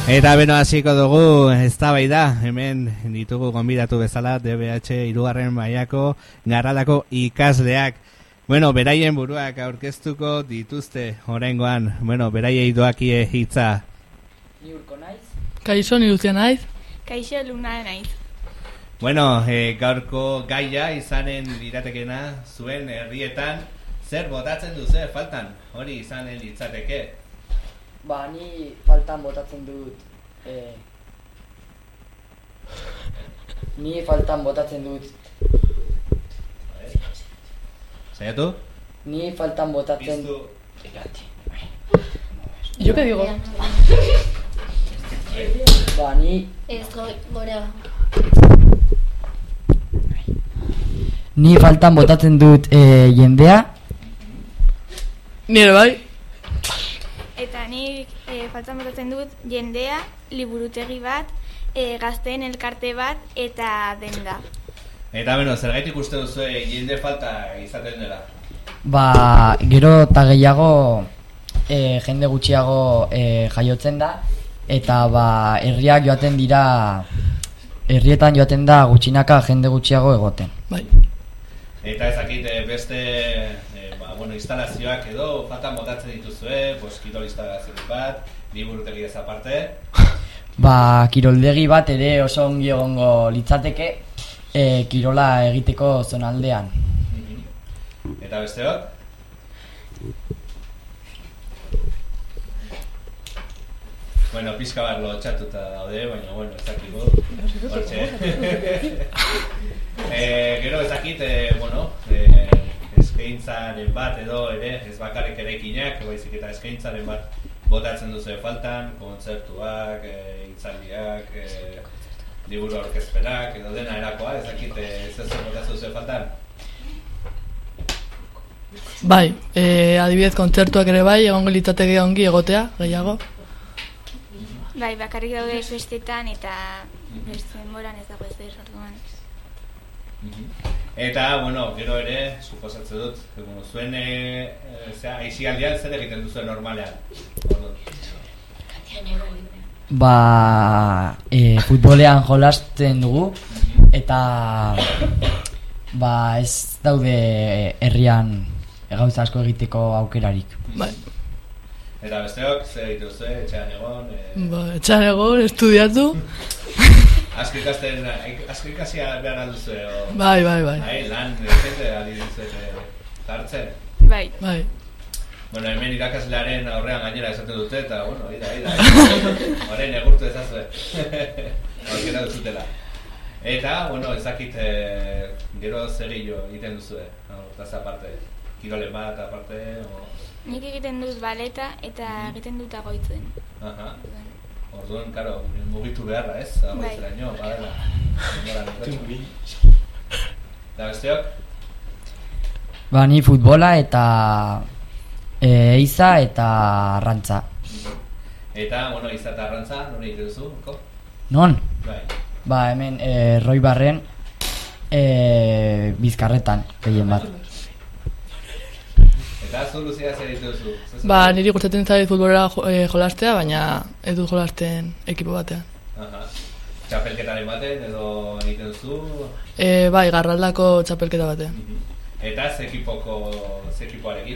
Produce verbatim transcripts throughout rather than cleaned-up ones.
Eta beno hasiko dugu eztabaida, hemen ditugu gonbidatu bezala D B H hirugarren mailako Garraldako ikasleak. Bueno, beraien buruak aurkeztuko dituzte oraingoan. Bueno, beraiei doakie hitza. Ni Urko naiz. Kaixo, ni Lucia naiz. Kaixo, Luna naiz. Bueno, eh, gaurko gaia izanen liratekena zuen herrietan zer botatzen duze faltan? Hori izanen litzateke. Ba, ni faltan botatzen dut eh, Ni faltan botatzen dut Zaiatu? Ni faltan botatzen Piztu. ¿Yo qué digo? Ba, ni Ez gora. Ni faltan botatzen dut eh, jendea. Nire bai. Eta nik e, faltan botatzen dut jendea, liburutegi bat, e, gazteen elkarte bat eta denda. Eta beno, zergaitik uste duzu jende falta izaten dela? Ba, gero eta gehiago eh, jende gutxiago eh, jaiotzen da. Eta ba, herriak joaten dira, herrietan joaten da gutxinaka jende gutxiago egoten. Bai. Eta ezakit beste e, ba, bueno, instalazioak edo faltan botatzen dituzue, pues, kirol instalazio bat, liburutegi ez aparte. Ba, kiroldegi bat ere oso ongi egongo litzateke e, kirola egiteko zonaldean. Mm-hmm. Eta besteok? Bueno, pizka bat lotxatuta daude, baina, bueno, ez dakiko. Hortxe. eh, gero ez dakit, eh, bueno, eh, eskaintzaren bat edo ere, ez bakarrik erekinak, baizik eta eskaintzaren bat botatzen duzu faltan, kontzertuak, eh, hitzaldiak, eh, liburu aurkezpenak, edo dena erakoa, ez dakit, eh, ez ez botatzen duzu faltan? Bai, eh, adibidez kontzertuak ere bai, egongo litzateke ongi egotea, gehiago. Bai, bakarrik daude festetan eta beste denboran ez dago ez da orduan. Eta, bueno, gero ere, suposatzen dut, bueno, zuen e, e, zera, aizialdian zer egiten duzuen normalean? Ba, e, futbolean jolasten dugu, eta ba, ez daude herrian gauza asko egiteko aukerarik. Bai. Eta besteok, zer egiten duzu, etxean egon? E... Ba, etxean egon, estudiatu. Asko ikasten, asko ikasia behar alduzu, o... Bai, bai, bai. Hai, lan, jende, ali duzuet, tartzen. Bai. Bai. Bueno, hemen irakaslearen aurrean gainera esaten dute, eta, bueno, ida, ida. Horein egurtu ezazue. Aukera duzutela. Eta, bueno, ezakit, e, gero zegillo egiten duzue, hortaz aparte. Kirolen bat, aparte, o... Nik egiten dut baleta eta egiten dut agoitzen. Aha. Orduan, karo, mugitu beharra, ez? Agoitzera ino, badela. Eta besteok? Ba, ni futbola eta e, eiza eta arrantza. Eta, bueno, eiza eta arrantza, non egiten duzu, Urko? Non? Bai. Ba, hemen e, Roi Barren e, Bizkarretan, gehien bat. Eta zu, Luzia, zer egiten duzu? Ba, niri gustatzen zait futbolera eh, jolastea, baina ez dut jolasten ekipo batean. Aha. Txapelketaren baten edo egiten duzu? E, bai, Garraldako txapelketa batean. Eta ze ekipoko, ze ekipoarekin?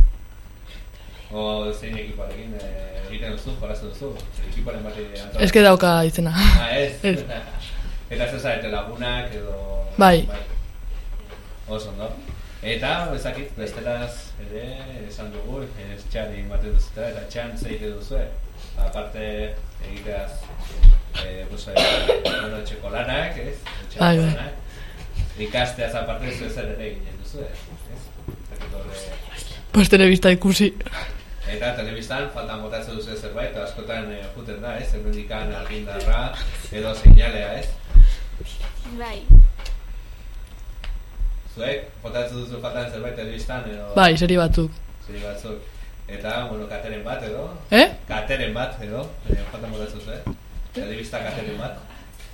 O zein ekipoarekin e, egiten duzu, jolasten duzu? Ekipoaren batean antolatzen? Ez que dauka izena. Ah, ez? Ez. Eta ez zarete lagunak edo... Bai. bai. Oso, no? Eta, ezakit, bestelaz ere esan dugu, ez txan egin duzutela, eta txan zeite duzue. Aparte egiteaz, e, pues, e, bueno, etxeko lanak, ez? Etxeko Ai, bai. lanak. Ikasteaz aparte ez zer ere egiten duzue, ez? Pues telebista ikusi. Eta telebistan faltan botatzen duzu zerbait, eta askotan e, juten da, ez? Hemendikan argindarra edo seinalea, ez? Bai. Zuek, botatzen duzu faltan zerbait telebistan edo... Bai, seri batzuk. Seri batzuk. Eta, bueno, kateren bat edo... Eh? Kateren bat edo, e, faltan botatzen duzu, eh? Telebista kateren bat.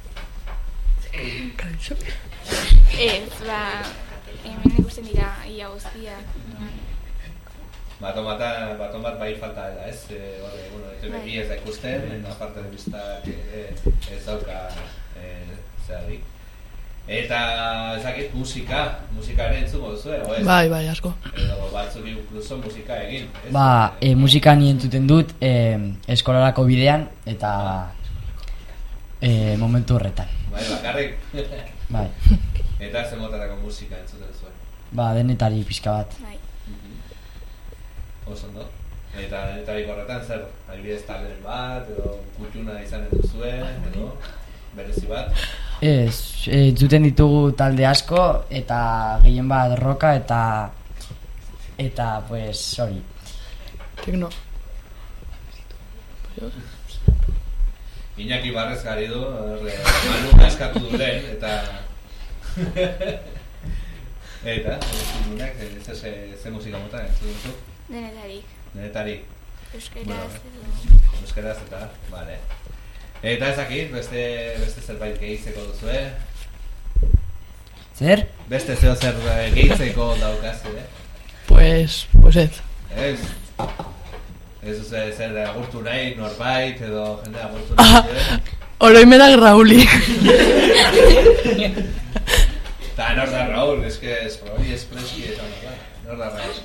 Kaixo. Ez, ba, hemen ikusten dira ia guztia. Baton bat, baton bat bai falta dela, ez? E, horre, bueno, begi ez da ikusten, eta parte de vista ez dauka zeradik. Eta ezakit musika, musikaren entzuko duzu, ego ez? Bai, bai, asko. Edo batzuk incluso musika egin. Ba, e, musika ni entzuten dut e, eskolarako bidean eta e, momentu horretan. Bai, bakarrik. Bai. Eta zer motatako musika entzuten zuen? Ba, denetari pixka bat. Bai. Oso ondo. Eta denetarik horretan zer? Adibidez talderen bat, edo kutxuna izanen duzuen, edo berezi bat? Ez, e, entzuten ditugu talde asko eta gehien bat roka eta eta pues, sorry. Tekno. Iñaki Barrez gari du, Manu eskatu du lehen, eta... eta, zinunak, ze musika mota, entzun duzu? Denetarik. Denetarik. Euskeraz edo... Euskeraz eta, bale. Eta ezakit, beste, beste zerbait gehitzeko duzu, eh? Zer? Beste zeo zer gehitzeko daukazu, eh? Pues, pues ez. Ez? Ez duzu zer agurtu nahi, norbait, edo jende agurtu nahi, eh? Oroimenak Rauli. Ta nor da Raúl, es que es hori espreski eta nor da Raúl.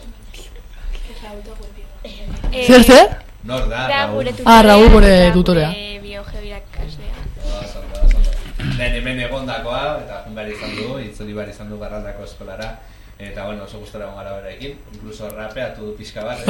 Zer, zer? Nor da Raúl. Ah, Raúl gure tutorea. Biogebirak kaslea. Oso ondo, oso ondo. Lehen hemen egondakoa, eta jun behar izan du, itzuli behar izan du Barraldako eskolara. Eta bueno, oso gustora egon gara beraekin, incluso rapeatu du pixka bat.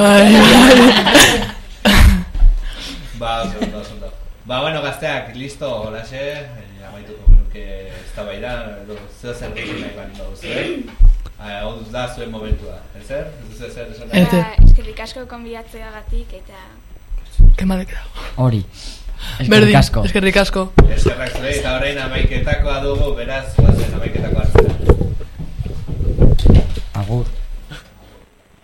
Ba, oso ondo, oso ondo. Ba, bueno, gazteak, listo, holaxe, amaituko genuke eztabaida, edo zeo zer gehiago nahi bani baduzu, eh? Hau da zuen momentua, ez zer? Ez duzu ezer esan nahi? Ez. Eskerrik asko konbidatzeagatik eta... Kemadek dago. Hori. Berdin, Eskerrik asko. eskerrik asko. Eskerrak zure, eta orain amaiketakoa dugu, beraz, guazen amaiketako hartzera. Agur.